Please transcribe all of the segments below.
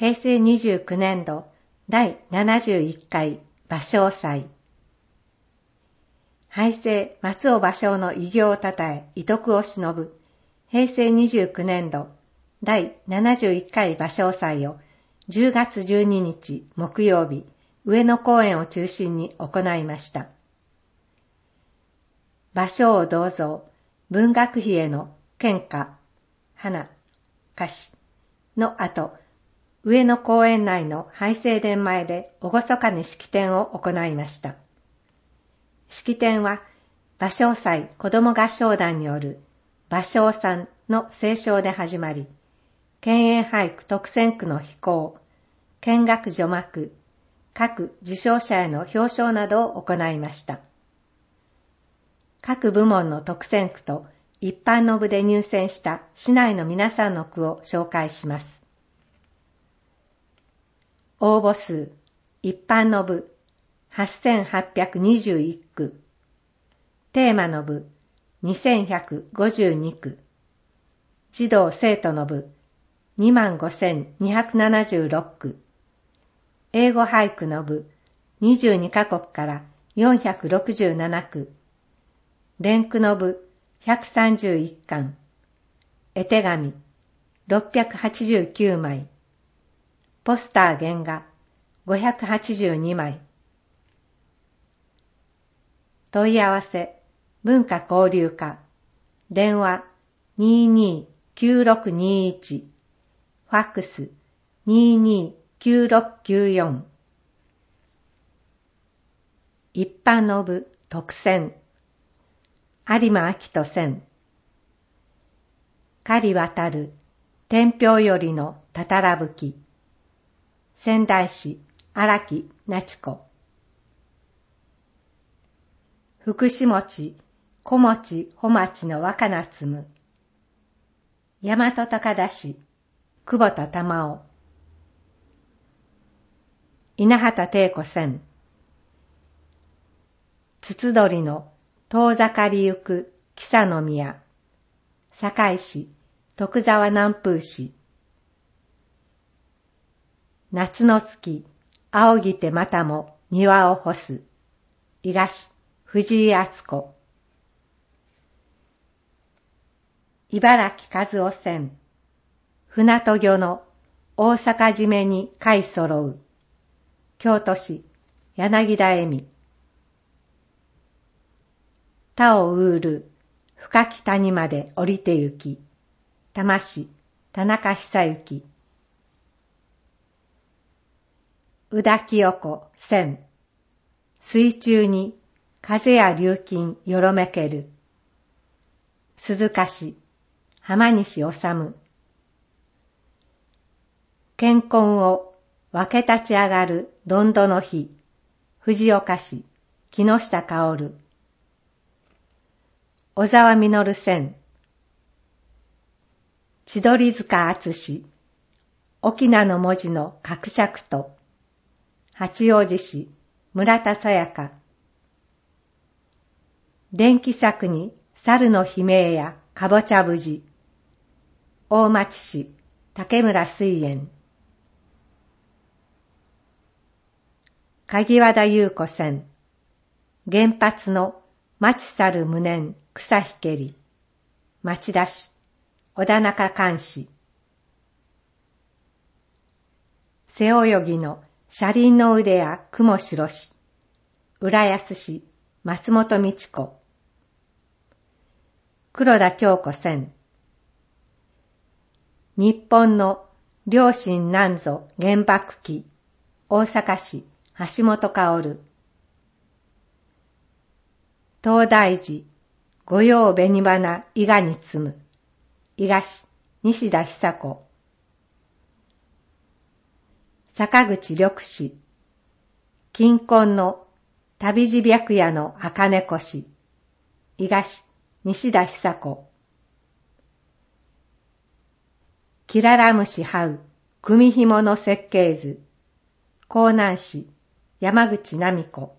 平成29年度第71回芭蕉祭。俳声松尾芭蕉の偉業をたたえ、遺徳を偲ぶ平成29年度第71回芭蕉祭を10月12日木曜日、上野公園を中心に行いました。芭蕉を銅像、文学費への献花、花、歌詞の後、上野公園内の拝正殿前で厳かに式典を行いました。式典は、芭蕉祭子ども合唱団による芭蕉さんの斉唱で始まり、県営俳句特選句の披講、見学除幕、各受賞者への表彰などを行いました。各部門の特選句と一般の部で入選した市内の皆さんの句を紹介します。応募数、一般の部、8821句。テーマの部、2152句。児童生徒の部、25,276句。英語俳句の部、22カ国から467句。連句の部、131巻。絵手紙、689枚。ポスター原画、582枚。問い合わせ、文化交流課。電話、229621。ファックス、229694。一般の部、特選。有馬明人選。狩渡る、天平よりのたたら吹き。仙台市荒木那智子。福祉餅、小餅、穂町の若菜摘む。大和高田市久保田玉緒。稲畑貞子選。筒取の遠ざかりゆく木佐宮。堺市徳沢南風市。夏の月、仰ぎてまたも庭を干す。伊賀市、藤井敦子。茨城和夫選。船渡魚の大阪締めに貝揃う。京都市、柳田恵美。田をうる、深き谷まで降りてゆき。多摩市、田中久之。宇田清子選。水中に風や流金よろめける。鈴鹿市浜西治。健康を分け立ち上がるどんどの日。藤岡市木下薫。小沢実選。千鳥塚敦。翁の文字の格尺と。八王子市村田沙耶香。電気柵に猿の悲鳴やかぼちゃ節。大町市竹村水園。鍵和田優子選。原発の町去る無念草引けり。町田市小田中寛司。背泳ぎの車輪の腕や雲白し。浦安市松本美智子。黒田京子選。日本の両親なんぞ原爆記。大阪市橋本薫。東大寺御用紅花伊賀に摘む。伊賀市西田久子。坂口緑氏。金婚の旅路白夜の茜越。伊賀市西田久子。キララムシ這う組紐の設計図。江南市山口奈美子。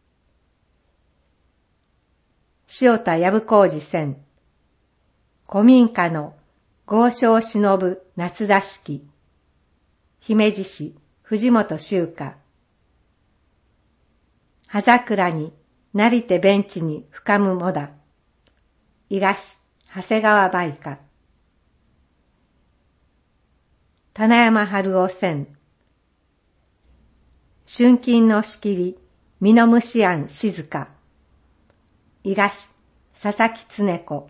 塩田藪小路選。古民家の豪商忍ぶ夏座敷。 姫路市藤本周家。葉桜になりてベンチに深むもだ。伊賀市長谷川梅花。棚山春夫線。春金のしきり、美濃虫庵静か。伊賀市佐々木常子。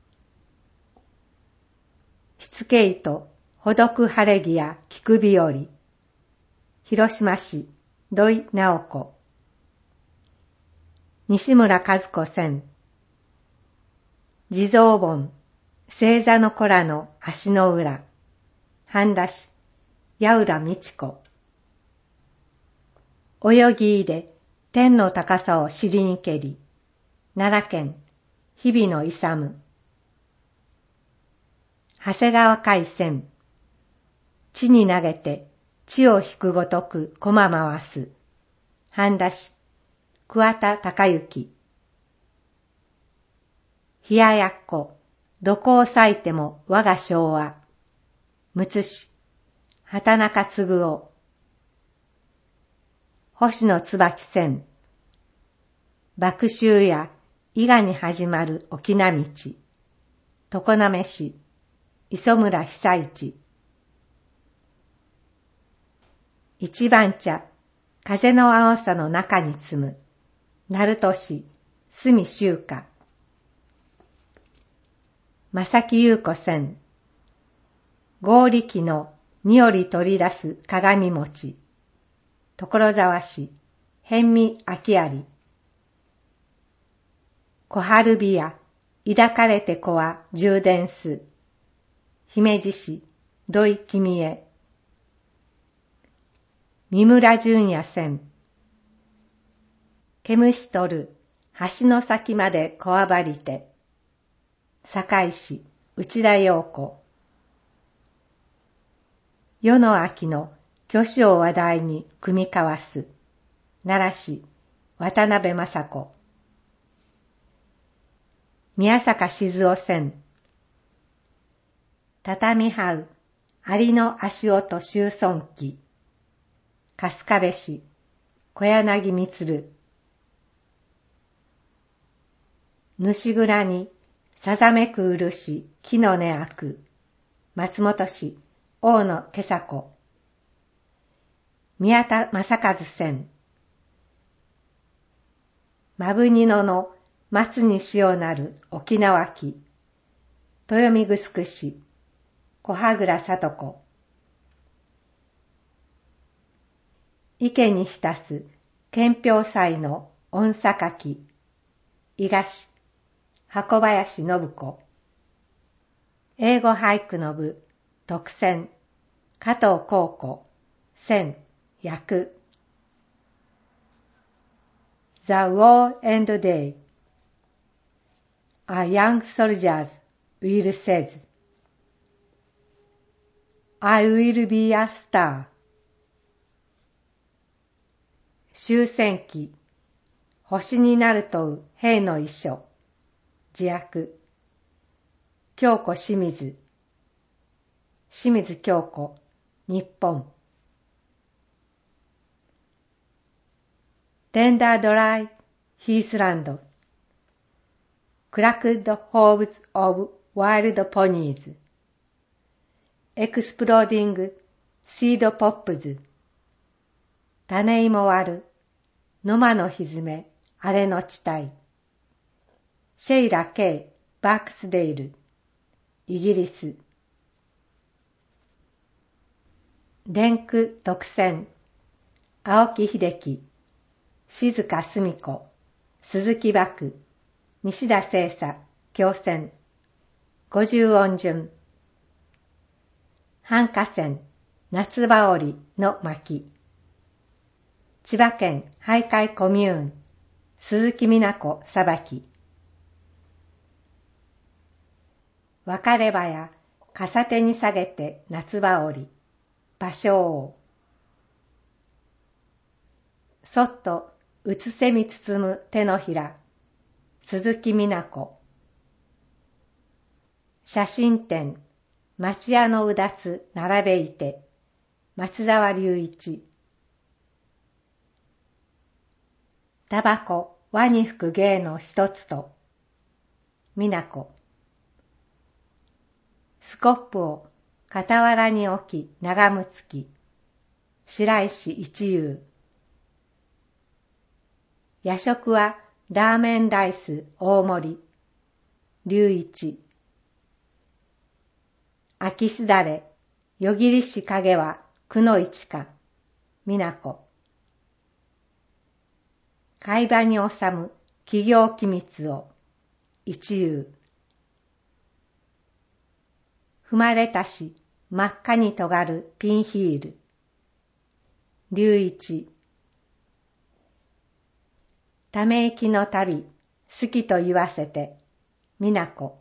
しつけいとほどく晴れ着や菊日和。広島市土井直子。西村和子線。地蔵盆、星座の子らの足の裏。半田市八浦美智子。泳ぎいで天の高さを知りにけり。奈良県日々の勇。長谷川海線。地に投げて地を引くごとく駒回す。半田市桑田孝之。冷ややっこ、どこを咲いても我が昭和。むつ市畑中嗣夫。星野椿線。麦秋や伊賀に始まる沖縄道。常滑市磯村久一。一番茶、風の青さの中に積む。鳴門市住周家。正木優子線。合力のにより取り出す鏡餅。所沢市辺見明有。小春日や抱かれて子は充電す。姫路市土井君江。三村淳也線。毛虫取る橋の先までこわばりて。堺市内田陽子。世の秋の虚子を話題に組み交わす。奈良市渡辺雅子。宮坂静夫線。畳這うアリの足音収尊記。春日部市小柳充。主蔵にさざめく漆木の根あく。松本市大野今朝子。宮田正和線。まぶにのの松に潮なる沖縄木。豊見城市小羽倉聡子。池に浸す献氷祭の御榊。伊賀市箱林信子。英語俳句の部特選加藤幸子選訳。 The War and Day. A young soldier will says, I will be a star. 終戦記、星になるとう兵の遺書。自訳。京子清水。清水京子、日本。テンダードライ、ヒースランド。クラクッドホーブズ・オブ・ワイルド・ポニーズ。エクスプローディング・シード・ポップズ。種芋割る、野間のひずめ、荒れの地帯。シェイラ・ケイ・バークスデイル、イギリス。連句特選、青木秀樹、静香澄子、鈴木漠、西田聖佐、京選。50音順。繁華線、夏羽織の巻。千葉県俳諧コミューン、鈴木美奈子さばき。別ればや傘手に下げて夏羽織、芭蕉王。そっとうつせみ包む手のひら、鈴木美奈子。写真展、町屋のうだつ並べいて、 松沢隆一。タバコ、輪に吹く芸の一つと、美奈子。スコップを傍らに置き眺む月、白石一遊。夜食はラーメンライス大盛り、隆一。秋すだれ、夜霧し影はくの一か、美奈子。海馬に収む企業機密を、一遊。踏まれたし真っ赤に尖るピンヒール、隆一。ため息の旅、好きと言わせて、美奈子。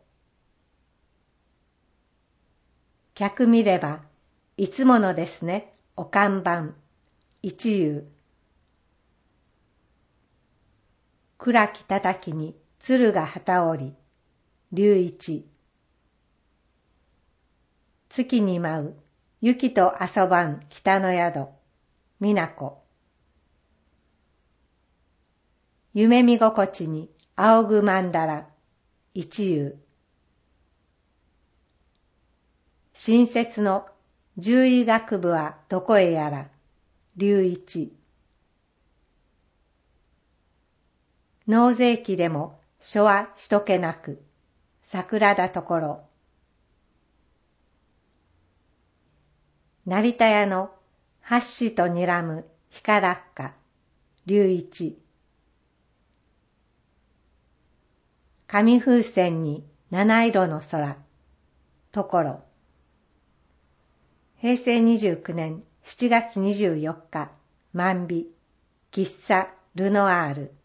客見れば、いつものですね、お看板、一遊。暗き叩きに鶴が旗折り、隆一。月に舞う、雪と遊ばん北の宿、美奈子。夢見心地に仰ぐ曼荼羅、一遊。新設の獣医学部はどこへやら、隆一。納税期でも書はしとけなく、桜田ところ。成田屋の八子と睨む光らっか、隆一。紙風船に七色の空、ところ。平成29年7月24日、万美、喫茶ルノアール。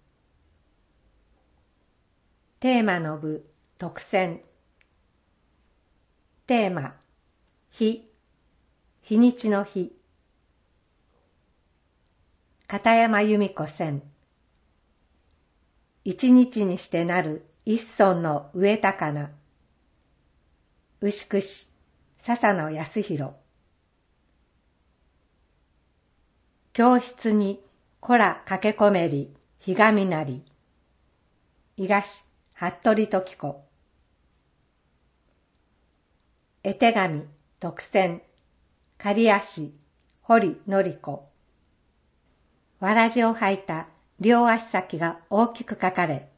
テーマの部、特選。テーマ、日、日にちの日。片山由美子選。一日にしてなる一村の植高菜。牛久市、笹野康弘。教室にこら駆け込めり、ひがみなり。伊賀市、服部時子。絵手紙、特選。刈足、堀典子。わらじを履いた両足先が大きく書かれ、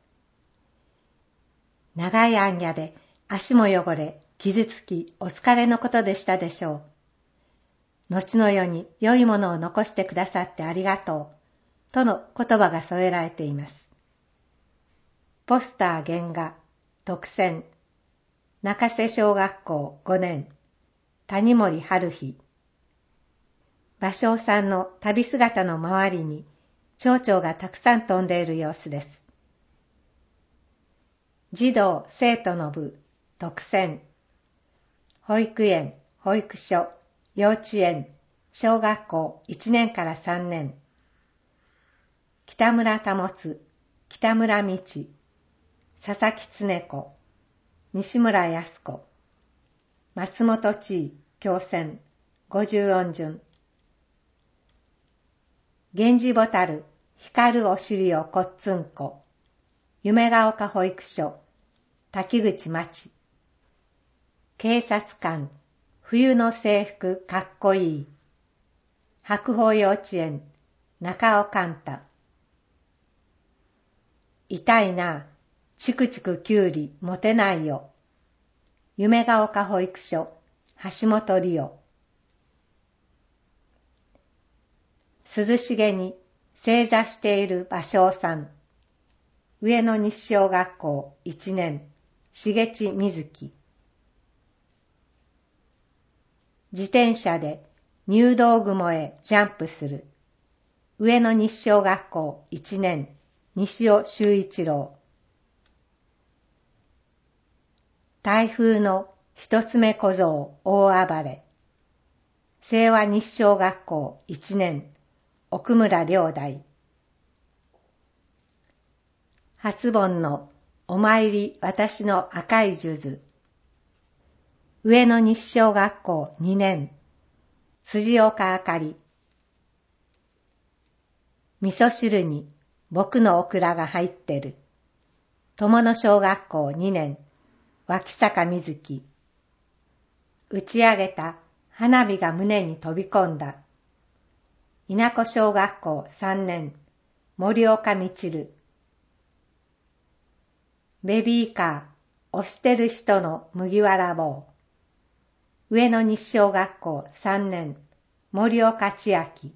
長い行脚で足も汚れ、傷つきお疲れのことでしたでしょう。後の世に良いものを残してくださってありがとう、との言葉が添えられています。ポスター原画、特選。中瀬小学校5年、谷森春日。芭蕉さんの旅姿の周りに蝶々がたくさん飛んでいる様子です。児童生徒の部、特選。保育園、保育所、幼稚園、小学校1年から3年。北村保、北村道、佐々木恒子、西村康子、松本地位、教選、50音順。源氏ボタル、光るお尻をこっつんこ、夢が丘保育所、滝口町。警察官、冬の制服かっこいい。白鳳幼稚園、中尾寛太。痛いな、チクチクきゅうり持てないよ。夢が丘保育所、橋本理央。涼しげに正座している芭蕉さん。上野西小学校1年、重地瑞希。自転車で入道雲へジャンプする。上野西小学校1年、西尾修一郎。台風の一つ目小僧大暴れ。清和西小学校1年、奥村良大。初盆のお参り私の赤い数珠。上野西小学校2年、 辻岡あかり。味噌汁に僕のオクラが入ってる。友野小学校2年、脇坂瑞希。打ち上げた花火が胸に飛び込んだ。稲子小学校3年、森岡みちる。ベビーカー、押してる人の麦わら帽。上野西小学校3年、森岡千秋。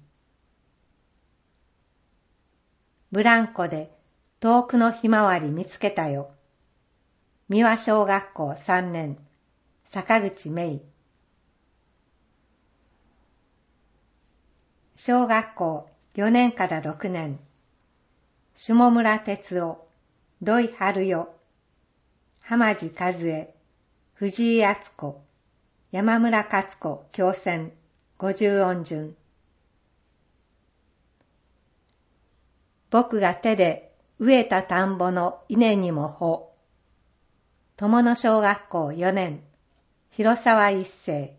ブランコで遠くのひまわり見つけたよ。三輪小学校3年、坂口芽衣。小学校4年から6年、下村哲夫、土井春代、浜地和恵、藤井敦子、山村勝子教選50音順。僕が手で植えた田んぼの稲にも穂。友野小学校4年、広沢一世。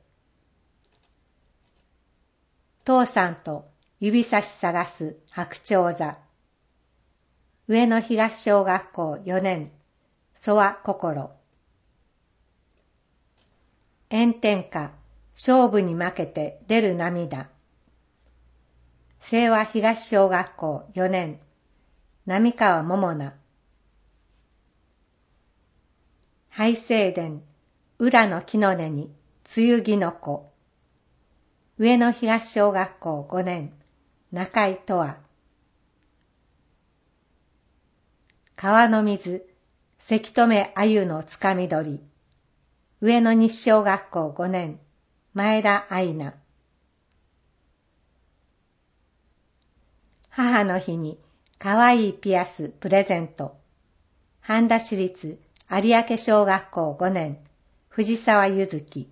父さんと指差し探す白鳥座。上野東小学校4年、曽我心。炎天下、勝負に負けて出る涙。清和東小学校4年、並川桃奈。拝正殿、裏の木の根に、梅雨木の子。上野東小学校5年、中井とわ。川の水、せきとめあゆのつかみ取り。上野西小学校5年、前田愛菜。母の日にかわいいピアスプレゼント。半田市立有明小学校5年、藤沢ゆずき。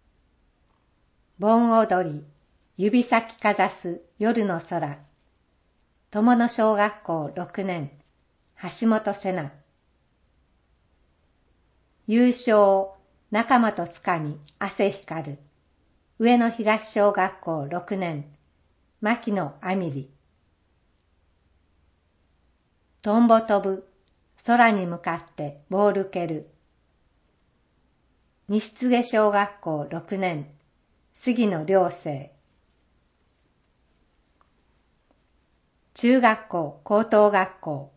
盆踊り、指先かざす夜の空。友野小学校6年、橋本瀬名。優勝、仲間とつかみ汗光る。上野東小学校6年、牧野あみり。トンボ飛ぶ、空に向かってボール蹴る。西柘小学校6年、杉野良生。中学校高等学校。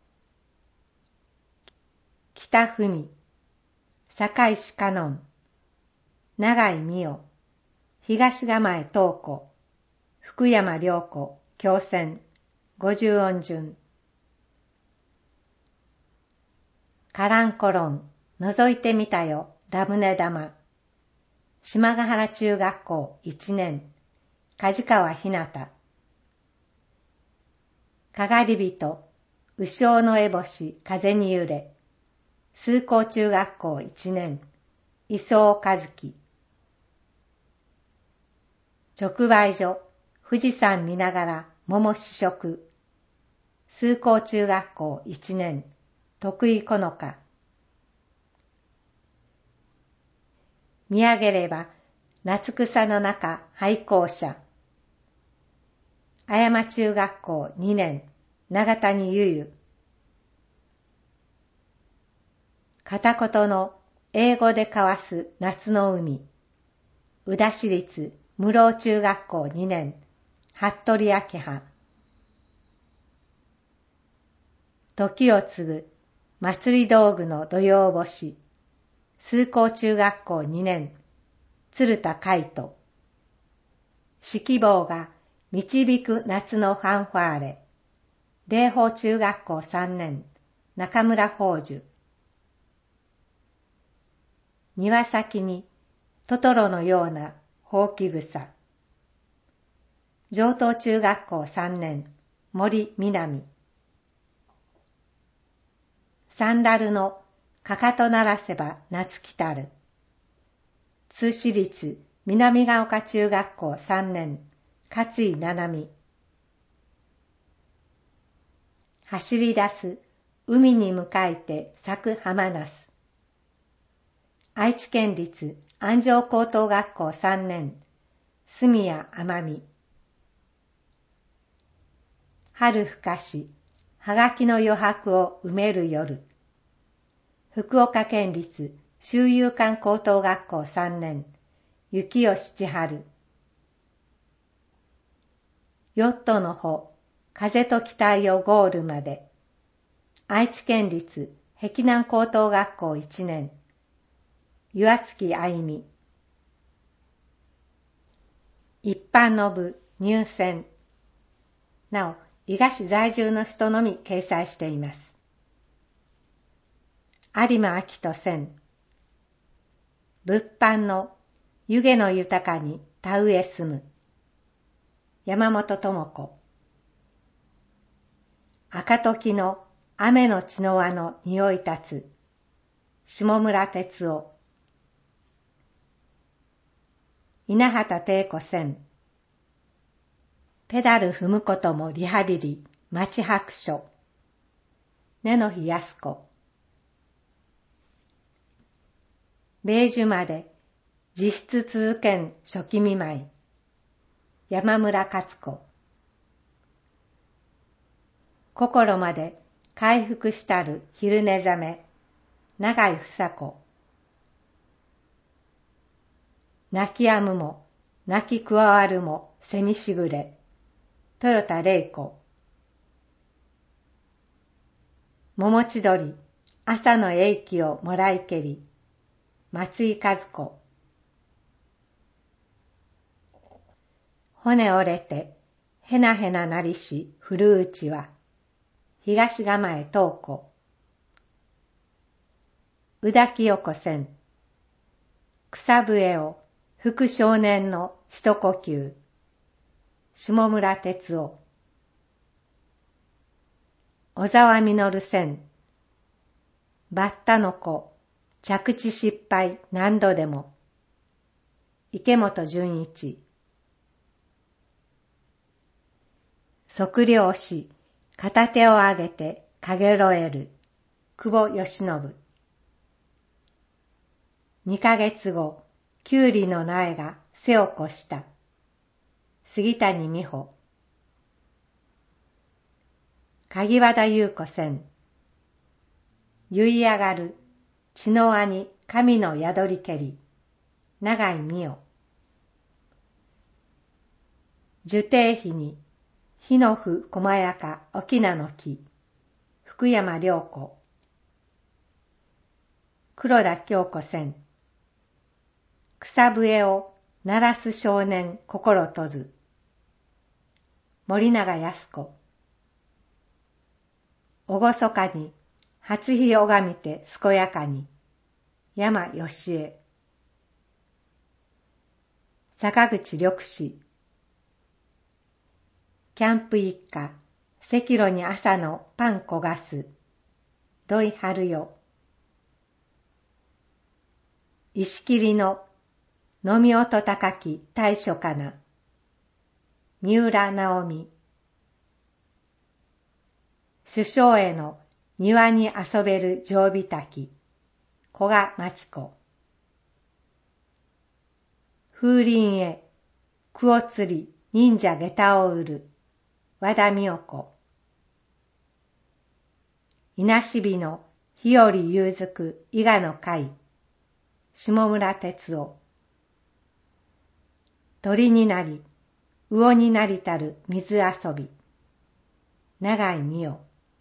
北文、堺市香音、長井美代、東構え東子、福山良子、教選、50音順。カランコロン、覗いてみたよ、ラムネ玉。島ヶ原中学校1年、梶川ひなた。かがり人、鵜匠の烏帽子、風に揺れ。崇高中学校1年、磯尾和樹。直売所、富士山見ながら桃試食。崇高中学校1年、徳井好花。見上げれば、夏草の中廃校舎。綾間中学校2年、長谷ゆゆ。片言の英語で交わす夏の海。宇田市立室生中学校2年、服部明葉。時を継ぐ祭り道具の土曜干し。崇高中学校2年、鶴田海人。指揮棒が導く夏のファンファーレ。霊峰中学校3年、中村宝珠。庭先にトトロのようなほうき草。上東中学校3年、森南。サンダルのかかとならせば夏来たる。通私立南ヶ丘中学校3年、勝井七海。走り出す海に向かいて咲く浜ナス。愛知県立安城高等学校3年、 住谷奄美。春深し、はがきの余白を埋める夜。福岡県立修友館高等学校3年、雪吉千春。ヨットの帆、風と期待をゴールまで。愛知県立碧南高等学校1年、岩月あいみ。一般の部入選。なお、伊賀市在住の人のみ掲載しています。有馬明人選。物販の湯気の豊かに田植え住む。山本智子。赤時の雨の血の輪の匂い立つ。下村哲夫。稲畑貞子選。ペダル踏むこともリハビリ、町白書。根野日康子。米寿まで実質続けん初期見舞い。山村勝子。心まで回復したる昼寝覚め。永井房子。泣き止むも、泣き加わるも、せみしぐれ。豊田玲子。桃千鳥、朝の英気をもらいけり。松井和子。骨折れて、へなへななりし、古うちは。東構え東子。宇田清子選。草笛を、副少年の一呼吸。下村哲夫。小沢実選。バッタの子、着地失敗何度でも。池本純一。測量士、片手を上げてかげろえる。久保義信。2ヶ月後、きゅうりの苗が背を越した。杉谷美穂。鍵和田優子選。結い上がる血の輪に神の宿りけり。永井美代。樹底碑に火の符細やか沖縄の木。福山良子。黒田京子選。草笛を鳴らす少年心とず。森永康子。おごそかに初日拝みて健やかに。山義恵。坂口緑士。キャンプ一家、赤炉に朝のパン焦がす。土井春代。石切りの飲み音高き大書かな。三浦直美。首相への庭に遊べる常備滝。古賀真知子。風鈴へ句を釣り忍者下駄を売る。和田美代子。稲しびの日より夕づく伊賀の会。下村哲夫。鳥になり、魚になりたる水遊び。永井美代。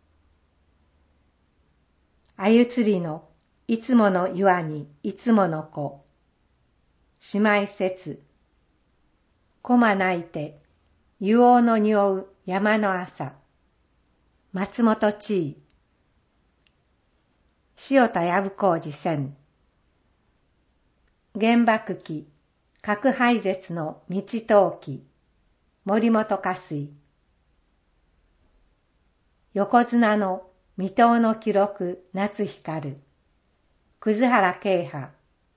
あゆ釣りのいつもの岩にいつもの子。姉妹節。駒泣いて、湯王の匂う山の朝。松本千恵。塩田藪工事選。原爆機、核廃絶の道陶器。森本香水。横綱の未踏の記録夏光る。葛原慶波。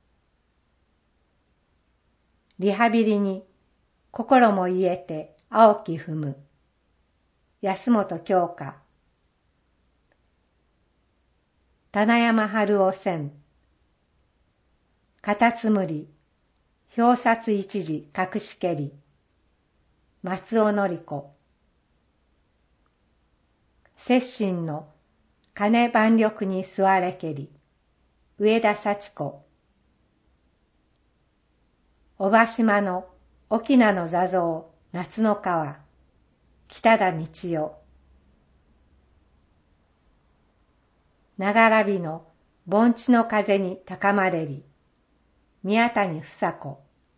リハビリに心も癒えて青き踏む。安本京香。棚山春夫選。カタツムリ、 表札一時隠しけり。松尾のり子。摂心の金万緑に吸われけり。上田幸子。小葉島の沖縄の座像夏の川。北田道代。ながらびの盆地の風に高まれり。宮谷房子。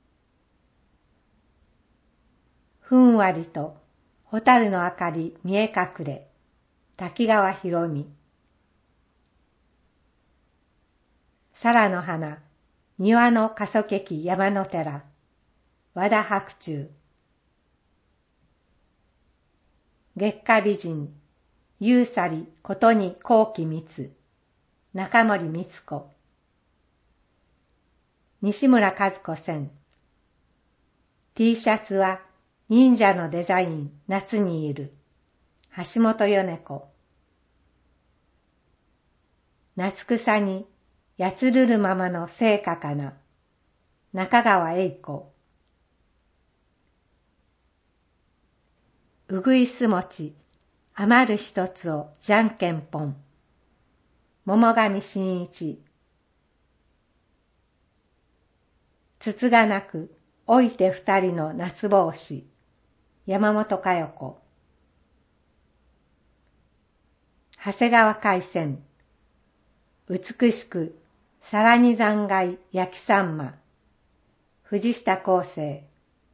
ふんわりと蛍の明かり見え隠れ。滝川博美。皿の花、庭の過疎劇山の寺。和田白昼。月下美人、夕さりことに後期密。中森光子。西村和子線。T シャツは忍者のデザイン夏にいる。橋本米子。夏草にやつるるままの聖歌かな。中川栄子。うぐいす餅、余る一つをじゃんけんぽん。桃上真一。筒がなく、老いて二人の夏帽子。山本佳代子。長谷川海鮮。美しく、さらに残骸焼きさんま。藤下康生。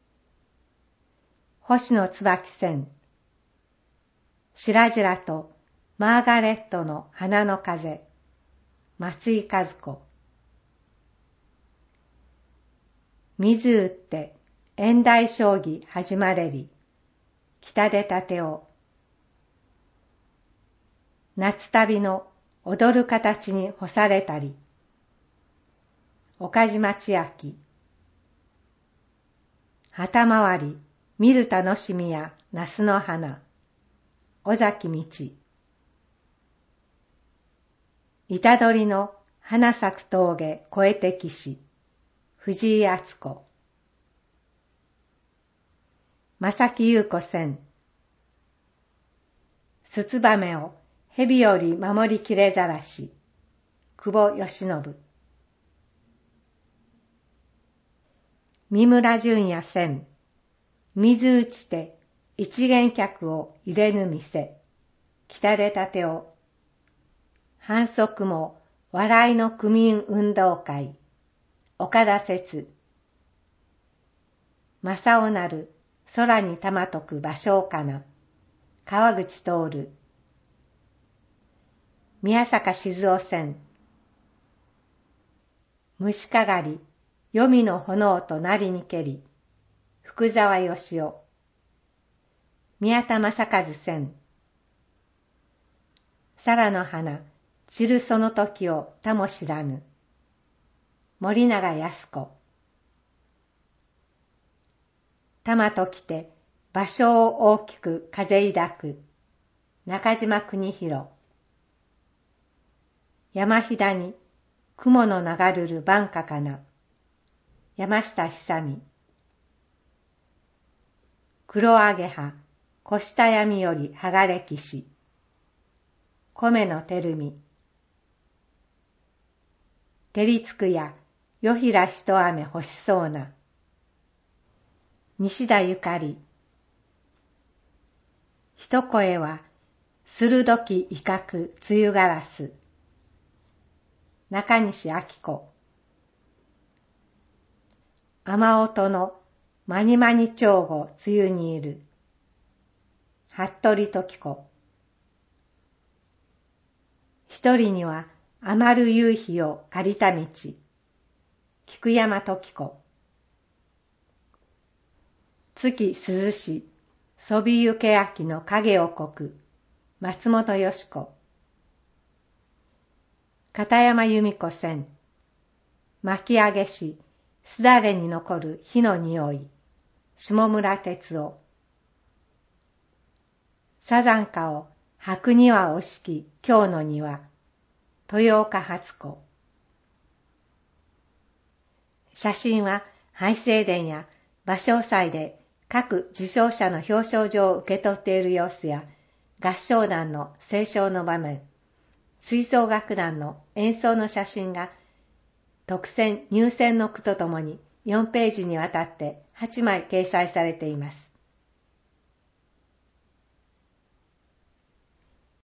星野椿線。白々とマーガレットの花の風。松井和子。水打って縁台将棋始まれり。北出立夫。夏旅の踊る形に干されたり。岡島千秋。旗回り見る楽しみや那須の花。尾崎道。板取の花咲く峠越えて騎士。藤井敦子。正木優子線。すつばめを蛇より守りきれざらし。久保義信。三村淳也線。水打ちて一元客を入れぬ店。北出立夫。反則も笑いの区民運動会。岡田節。正雄なる空に玉解く芭蕉かな。川口徹。宮坂静夫線。虫かがり、黄泉の炎となりにけり。福沢義雄。宮田正和線。皿の花、散るその時を他も知らぬ。森永康子。玉ときて芭蕉を大きく風抱く。中島邦弘。山ひだに雲の流るる晩夏かな。山下久美。黒揚げ葉、越した闇より剥がれきし。米の照美。照りつくや、夜平一雨欲しそうな。西田ゆかり。一声は、鋭き威嚇梅雨ガラス。中西明子。雨音のまにまに長吾梅雨にいる。服部時子。一人には余る夕日を借りた道。菊山時子。月涼し、そびゆけ秋の影をこく。松本よし子。片山由美子線。巻き上げし、すだれに残る火の匂い。下村哲夫。サザンカを白庭を敷き今日の庭。豊岡初子。写真は俳聖伝や芭蕉祭で各受賞者の表彰状を受け取っている様子や、合唱団の斉唱の場面、吹奏楽団の演奏の写真が特選入選の句とともに4ページにわたって8枚掲載されています。